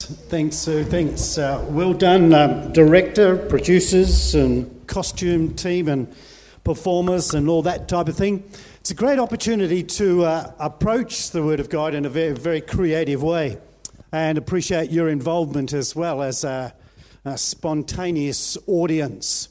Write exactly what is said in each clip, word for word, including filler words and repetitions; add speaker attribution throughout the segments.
Speaker 1: Thanks, Sue. Thanks. Uh, well done, um, director, producers, and costume team, and performers, and all that type of thing. It's a great opportunity to uh, approach the Word of God in a very, very creative way, and appreciate your involvement as well as a, a spontaneous audience.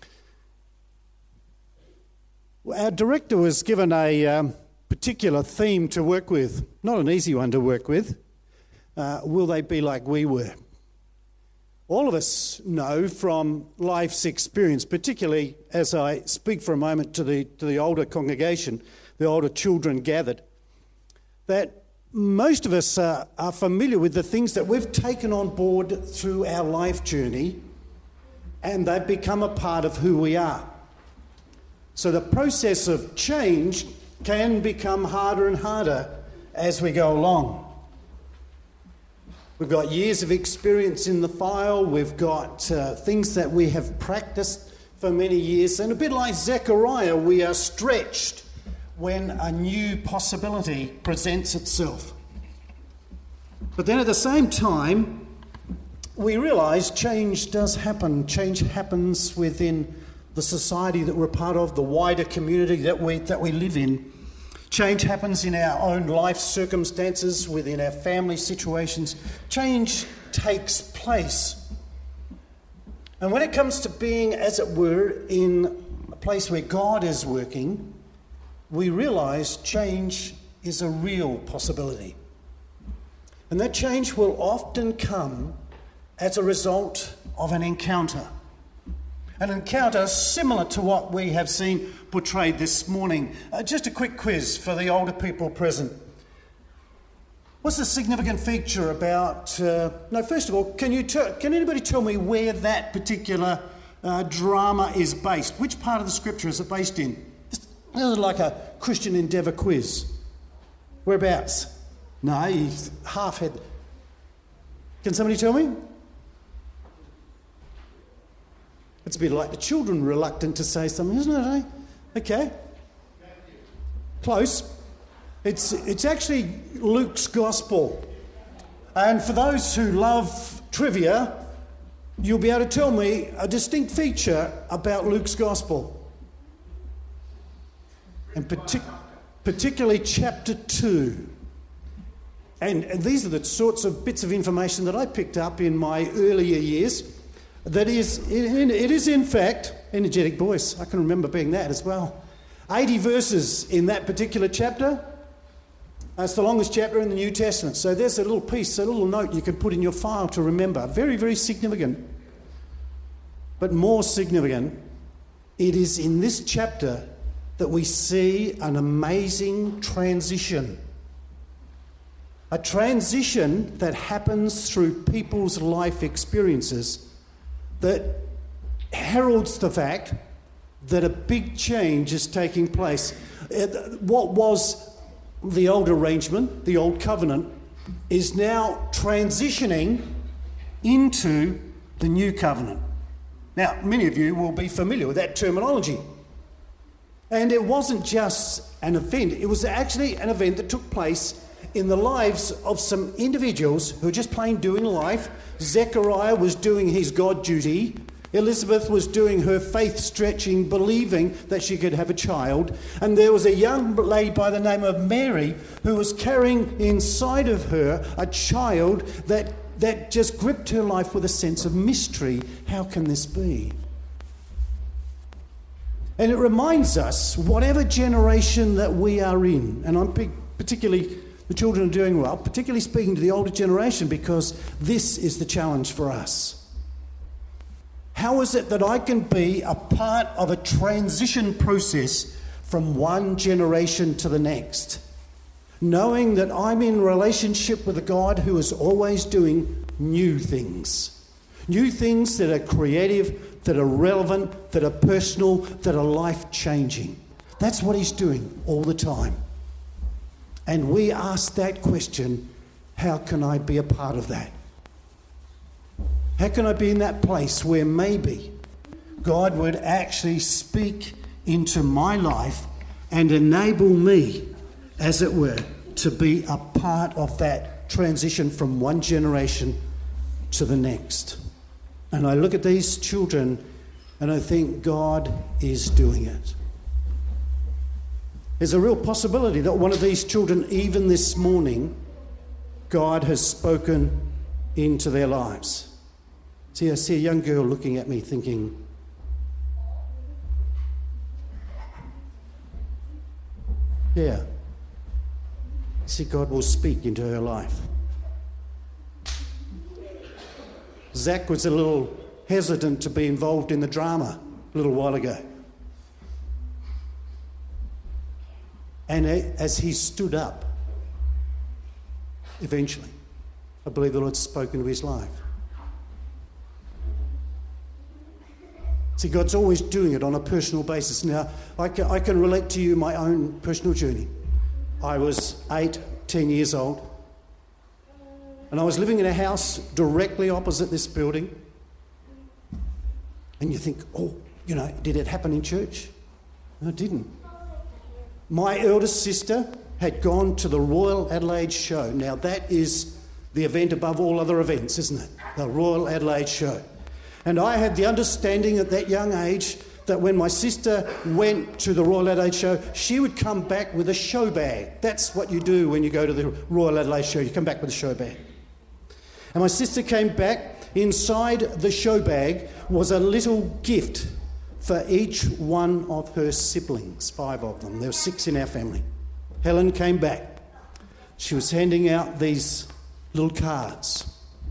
Speaker 1: Our director was given a um, particular theme to work with, not an easy one to work with. Uh, will they be like we were? All of us know from life's experience, particularly as I speak for a moment to the to the older congregation, the older children gathered, that most of us are, are familiar with the things that we've taken on board through our life journey, and they've become a part of who we are. So the process of change can become harder and harder as we go along. We've got years of experience in the file, we've got uh, things that we have practiced for many years, and a bit like Zechariah, we are stretched when a new possibility presents itself. But then at the same time, we realise change does happen. Change happens within the society that we're part of, the wider community that we that we live in. Change happens in our own life circumstances, within our family situations. Change takes place. And when it comes to being, as it were, in a place where God is working, we realise change is a real possibility. And that change will often come as a result of an encounter. An encounter similar to what we have seen portrayed this morning. Uh, just a quick quiz for the older people present. What's the significant feature about... Uh, no, first of all, can you t- can anybody tell me where that particular uh, drama is based? Which part of the scripture is it based in? This is like a Christian Endeavour quiz. Whereabouts? No, he's half head. Can somebody tell me? It's a bit like the children reluctant to say something, isn't it? Eh? Okay. Close. It's it's actually Luke's Gospel. And for those who love trivia, you'll be able to tell me a distinct feature about Luke's Gospel. And partic- particularly chapter two. And, and these are the sorts of bits of information that I picked up in my earlier years. That is, it, it is in fact, energetic voice. I can remember being that as well. eighty verses in that particular chapter. It's the longest chapter in the New Testament. So there's a little piece, a little note you can put in your file to remember. Very, very significant. But more significant, it is in this chapter that we see an amazing transition. A transition that happens through people's life experiences that heralds the fact that a big change is taking place. What was the old arrangement, the old covenant, is now transitioning into the new covenant. Now, many of you will be familiar with that terminology. And it wasn't just an event, it was actually an event that took place in the lives of some individuals who were just plain doing life. Zechariah was doing his God duty. Elizabeth was doing her faith-stretching, believing that she could have a child. And there was a young lady by the name of Mary who was carrying inside of her a child that, that just gripped her life with a sense of mystery. How can this be? And it reminds us, whatever generation that we are in, and I'm particularly... the children are doing well, particularly speaking to the older generation, because this is the challenge for us. How is it that I can be a part of a transition process from one generation to the next, knowing that I'm in relationship with a God who is always doing new things, new things that are creative, that are relevant, that are personal, that are life-changing. That's what he's doing all the time. And we ask that question, how can I be a part of that? How can I be in that place where maybe God would actually speak into my life and enable me, as it were, to be a part of that transition from one generation to the next. And I look at these children and I think God is doing it. There's a real possibility that one of these children, even this morning, God has spoken into their lives. See, I see a young girl looking at me thinking, yeah, see, God will speak into her life. Zach was a little hesitant to be involved in the drama a little while ago. And as he stood up, eventually, I believe the Lord's spoken to his life. See, God's always doing it on a personal basis. Now, I can, I can relate to you my own personal journey. I was eight, ten years old, and I was living in a house directly opposite this building. And you think, oh, you know, did it happen in church? No, it didn't. My eldest sister had gone to the Royal Adelaide Show. Now, that is the event above all other events, isn't it? The Royal Adelaide Show. And I had the understanding at that young age that when my sister went to the Royal Adelaide Show, she would come back with a show bag. That's what you do when you go to the Royal Adelaide Show. You come back with a show bag. And my sister came back. Inside the show bag was a little gift for each one of her siblings, five of them. There were six in our family. Helen came back. She was handing out these little cards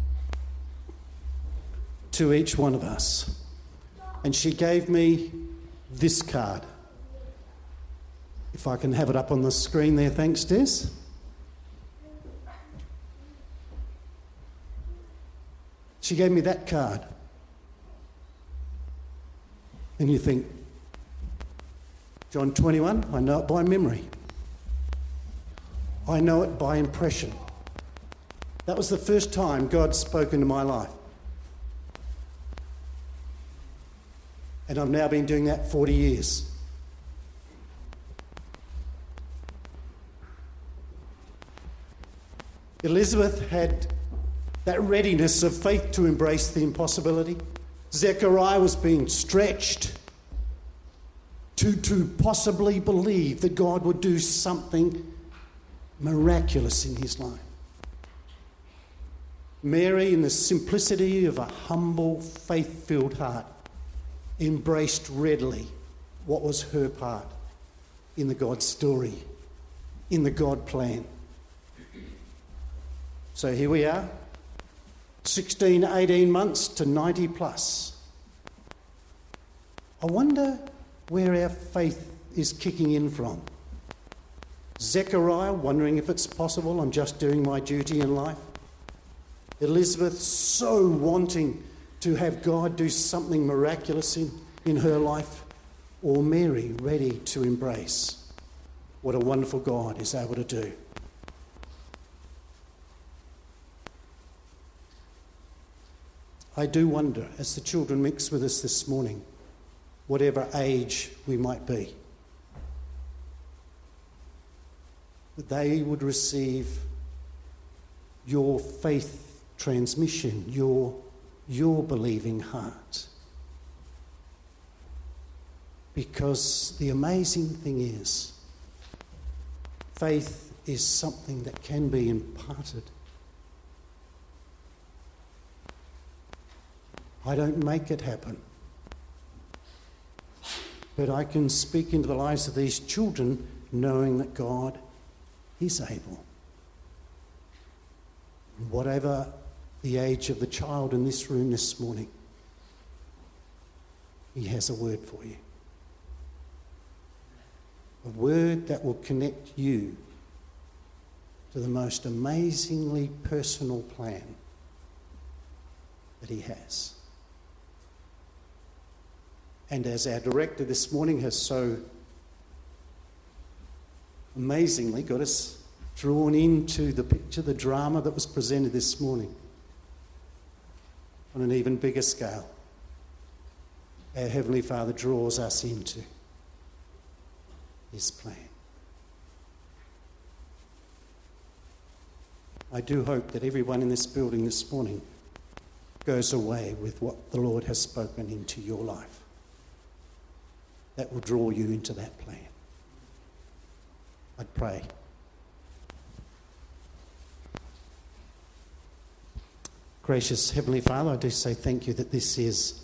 Speaker 1: to each one of us. And she gave me this card. If I can have it up on the screen there, thanks, Des. She gave me that card. And you think, John twenty-one, I know it by memory. I know it by impression. That was the first time God spoke into my life. And I've now been doing that forty years. Elizabeth had that readiness of faith to embrace the impossibility. Zechariah was being stretched to, to possibly believe that God would do something miraculous in his life. Mary, in the simplicity of a humble, faith-filled heart, embraced readily what was her part in the God story, in the God plan. So here we are, sixteen, eighteen months to ninety plus. I wonder where our faith is kicking in from. Zechariah, wondering if it's possible, I'm just doing my duty in life. Elizabeth, so wanting to have God do something miraculous in, in her life. Or Mary, ready to embrace what a wonderful God is able to do. I do wonder, as the children mix with us this morning, whatever age we might be, that they would receive your faith transmission, your, your believing heart. Because the amazing thing is, faith is something that can be imparted. I don't make it happen. But I can speak into the lives of these children knowing that God is able. Whatever the age of the child in this room this morning, he has a word for you. A word that will connect you to the most amazingly personal plan that he has. And as our director this morning has so amazingly got us drawn into the picture, the drama that was presented this morning on an even bigger scale, our Heavenly Father draws us into his plan. I do hope that everyone in this building this morning goes away with what the Lord has spoken into your life. That will draw you into that plan. I'd pray. Gracious Heavenly Father, I do say thank you that this is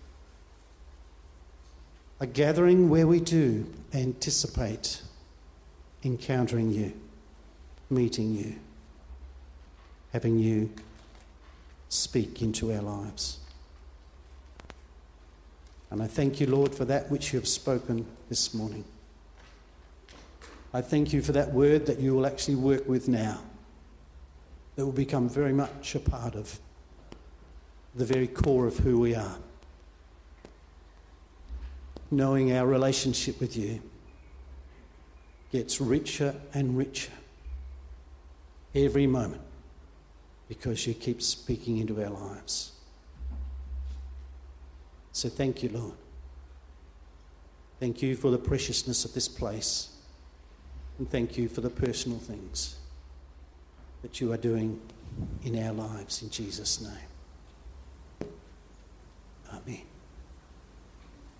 Speaker 1: a gathering where we do anticipate encountering you, meeting you, having you speak into our lives. And I thank you, Lord, for that which you have spoken this morning. I thank you for that word that you will actually work with now, that will become very much a part of the very core of who we are. Knowing our relationship with you gets richer and richer every moment because you keep speaking into our lives. So thank you, Lord. Thank you for the preciousness of this place. And thank you for the personal things that you are doing in our lives. In Jesus' name. Amen.